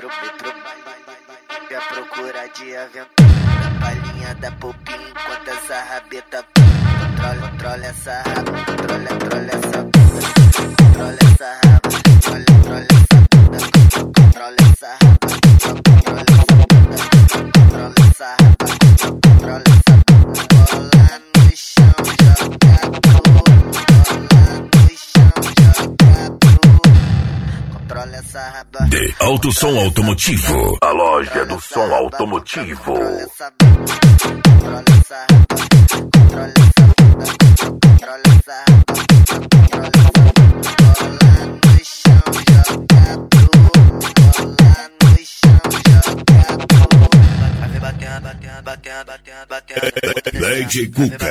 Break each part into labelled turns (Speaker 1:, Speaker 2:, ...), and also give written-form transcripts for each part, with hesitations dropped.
Speaker 1: E a procura de aventura na palhinha da popinha enquanto essa rabeta controla essa raba, controla essa bunda, controla essa raba, controla essa bunda, controla essa raba, controla essa bunda, controla essa raba, controla essa bunda, bola no chão, joga pro, bola no chão, joga pro, controla essa raba.
Speaker 2: De Alto Som Automotivo, a loja do som automotivo.
Speaker 1: Controla essa bunda, controla essa raba, controla essa bunda, controla essa raba, controla essa bunda, bola no chão, joga pro, bola no chão, joga pro. Vai batendo, batendo, batendo, batendo, batendo.
Speaker 2: Lady Cuca.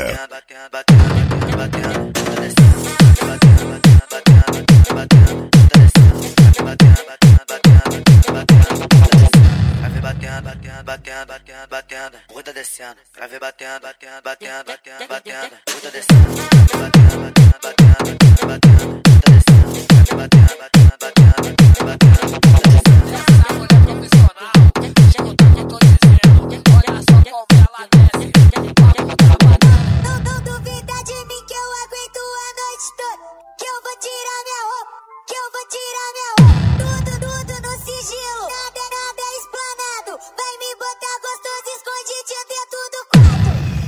Speaker 1: Batendo, puta descendo, pra ver batendo, batendo, batendo, batendo, batendo, puta descendo, batendo, batendo, batendo, batendo, puta descendo, batendo, batendo, batendo, batendo, puta descendo.
Speaker 3: Não duvida de mim que eu aguento a noite toda, que eu vou tirar minha roupa, que eu vou tirar minha roupa, tudo no sigilo, nada explanado, vai me botar gostoso escondidinho dentro do quarto.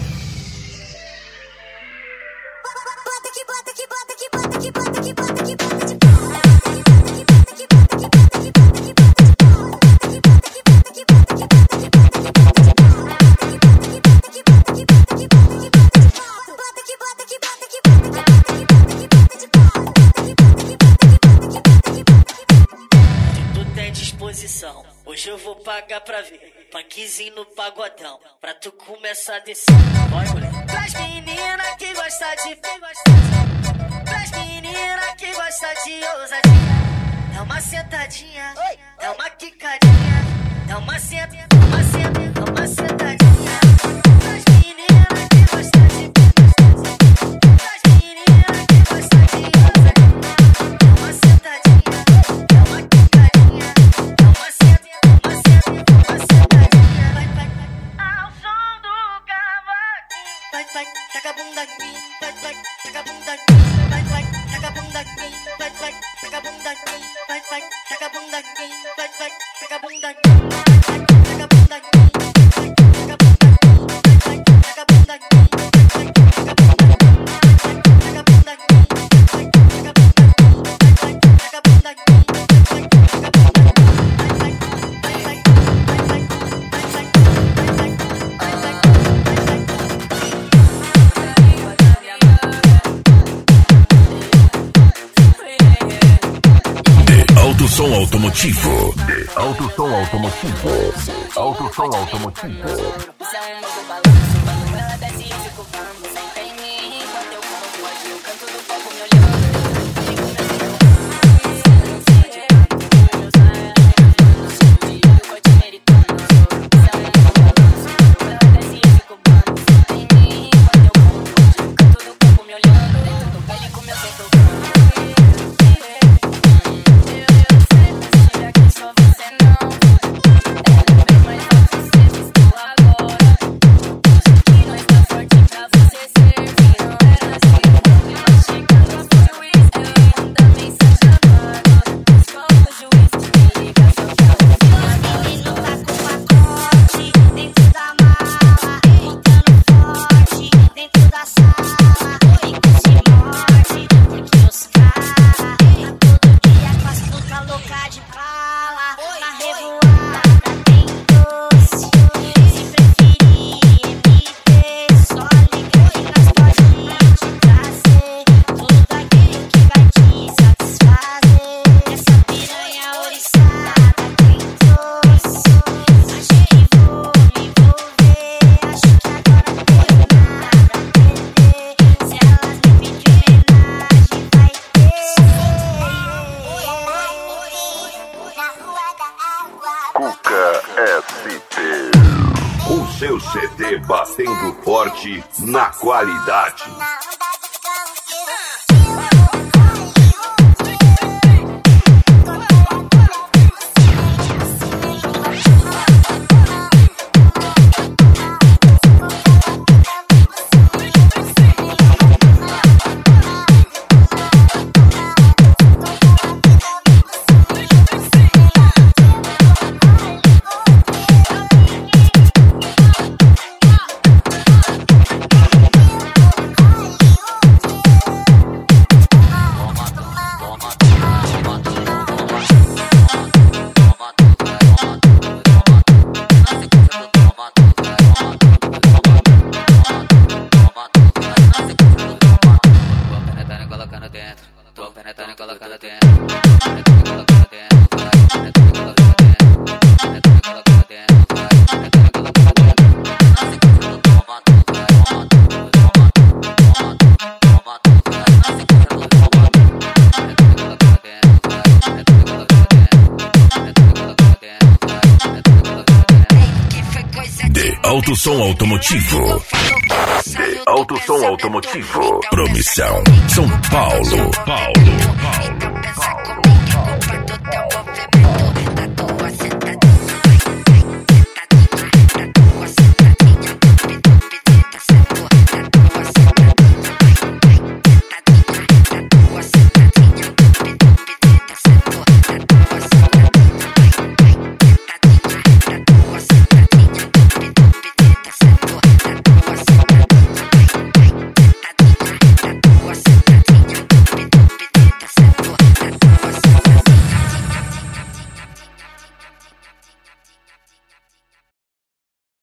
Speaker 3: Bota que bota que bota que bota que bota que bota que bota de pau.
Speaker 4: Hoje eu vou pagar pra ver punkzinho no pagodão, pra tu começar a descer. Vai, mulher. Pras meninas que gostam de... Pras meninas que gostam de ousadia. É uma sentadinha, é uma quicadinha, é uma sentadinha. Pras meninas que gostam de... Pras meninas que gostam de ousadia. É uma sentadinha, é uma quicadinha, é uma sentadinha. Ao som do cavaquinho, vai, taca a bunda aqui, vai, taca a bunda aqui, vai, taca a bunda aqui, vai, taca a bunda aqui, vai, taca a bunda aqui, vai, taca a bunda aqui, taca a bunda aqui, vai, taca a bunda aqui, vai, taca a bunda aqui, vai, taca a bunda aqui, taca a bunda aqui, vai, taca a bunda aqui, vai, taca a bunda aqui,
Speaker 2: Alto Som Automotivo. De Alto Som Automotivo. Alto Som Automotivo.
Speaker 5: Isso é um novo balanço, quando ela desce eu fico vando. Senta em mim, enquanto eu conto aqui o canto do copo me olhando.
Speaker 2: O seu CD batendo forte na qualidade.
Speaker 5: Colocando dentro, tô penetrando e colocando dentro, penetrando e colocando dentro, penetrando e colocando dentro, penetrando e colocando dentro, penetrando e colocando dentro.
Speaker 2: De Alto Som Automotivo. De Alto Som Automotivo. Promissão. São Paulo.